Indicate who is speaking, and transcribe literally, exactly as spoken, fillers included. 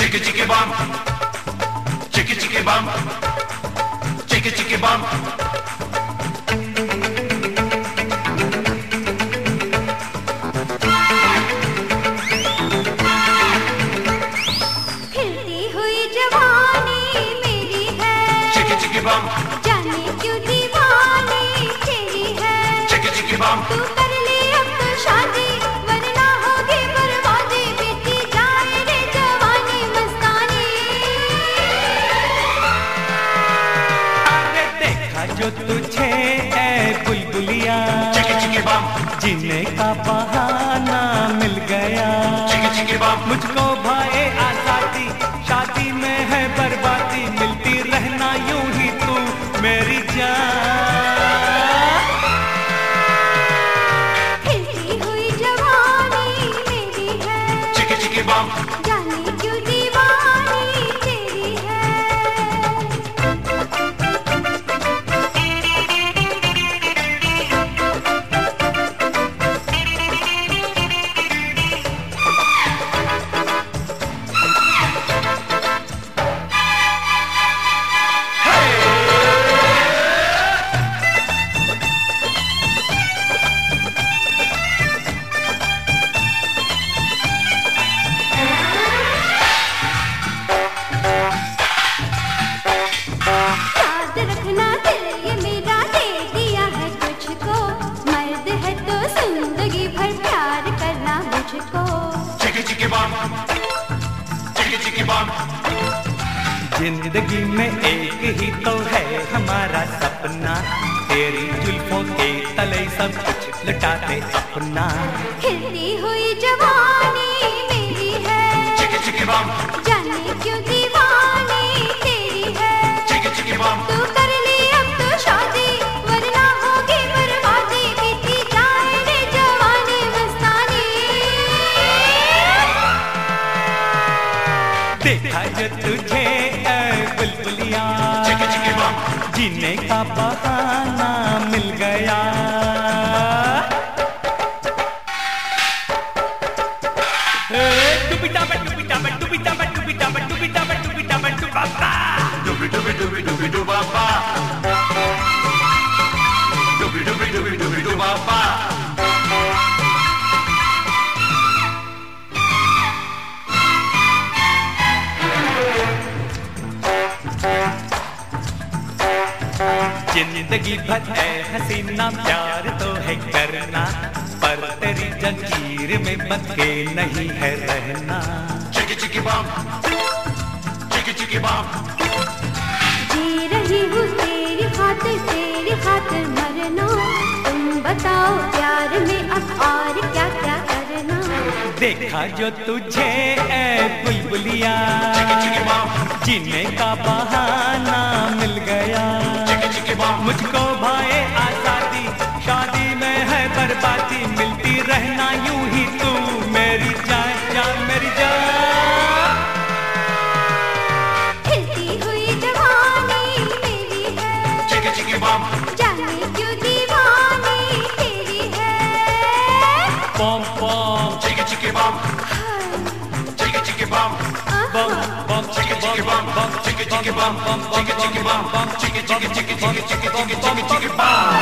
Speaker 1: Chicka chicka bum, chicka chicka bum, chicka chicka bum.
Speaker 2: खिलती हुई जवानी मेरी है,
Speaker 1: Chicka chicka bum,
Speaker 2: जाने क्यों दीवानी तेरी है।
Speaker 1: chicka chicka bum.
Speaker 2: तू कर ले अब तो शादी, वरना होगी बर्बादी, बीती जाए रे जवानी मस्तानी।
Speaker 3: अरे देखा जो तुझे ए बुलबुलिया,
Speaker 1: Chicka chicka bum,
Speaker 3: जीने का बहाना मिल गया।
Speaker 1: chicka chicka bum.
Speaker 3: मुझको भाए आजादी, शादी में है बर्बादी, मिलती रहना यूं ही तू मेरी जान।
Speaker 2: खिलती हुई जवानी मेरी है,
Speaker 1: Chicka chicka bum.
Speaker 2: जाने क्यों दीवानी तेरी है। याद रखना दिल ये मेरा दे दिया है तुझको, मर्द है तो जिंदगी भर प्यार करना मुझको।
Speaker 1: Chicka chicka bum, chicka chicka bum.
Speaker 3: जिंदगी में एक ही तो है हमारा सपना, तेरी जुल्फों के तले सब कुछ लुटाते अपना।
Speaker 2: खिलती हुई जवानी मेरी है,
Speaker 1: Chicka chicka bum,
Speaker 2: जाने क्यों दीवानी तेरी है।
Speaker 1: chicka chicka bum.
Speaker 2: तू कर ले अब तो शादी, वरना होगी बर्बादी, बीती जाए रे जवानी मस्तानी।
Speaker 3: देखा जो तुझे ए बुलबुलिया,
Speaker 1: Chicka chicka bum,
Speaker 3: जीने का बहाना मिल गया। ए, डुबिटा बट डुबिटा बट डुबिटा बट डुबिटा बट डुबिटा बट डुबिटा बट डुबाबा।
Speaker 1: dooby dooby dooby dooby doo ba ba. Dooby dooby dooby dooby doo ba ba.
Speaker 3: जिंदगी भर है हसीना प्यार तो है करना, पर तेरी जंजीर में बंध के नहीं है रहना।
Speaker 1: Chicka chicka bum, chicka chicka bum.
Speaker 2: जी रही हूँ तेरी खातिर, तेरी खातिर मरना। तुम बताओ प्यार में अब और क्या क्या करना।
Speaker 3: देखा जो तुझे ए बुलबुलिया,
Speaker 1: Chicka chicka bum,
Speaker 3: जीने का बहाना मिल गया।
Speaker 1: chicka chicka bum.
Speaker 3: मुझको भाए आजादी, शादी में है बर्बादी, मिलती रहना यूं ही तू मेरी जान जान मेरी जान।
Speaker 2: खिलती हुई जवानी मेरी है,
Speaker 1: Chicka chicka bum,
Speaker 2: जाने क्यों दीवानी तेरी है।
Speaker 3: पॉम पॉम
Speaker 1: chicka chicka bum, chicka chicka bum.
Speaker 3: बम बम
Speaker 1: Chicka chicka bum, chicka chicka bum, chicka chicka bum, chicka chicka chicka chicka chicka chicka chicka chicka bum.